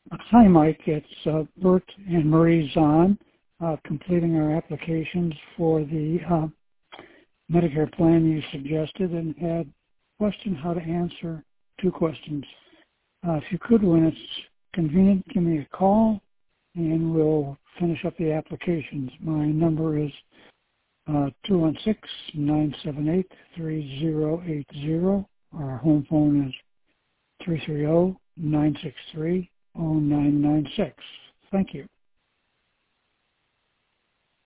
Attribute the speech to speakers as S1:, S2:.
S1: Hi, Mike. It's Bert and Marie Zahn completing our applications for the Medicare plan you suggested, and had a question how to answer two questions. If you could, when it's convenient, give me a call, and we'll finish up the applications. My number is 216-978-3080. Our home phone is 330-963-0996. Thank you.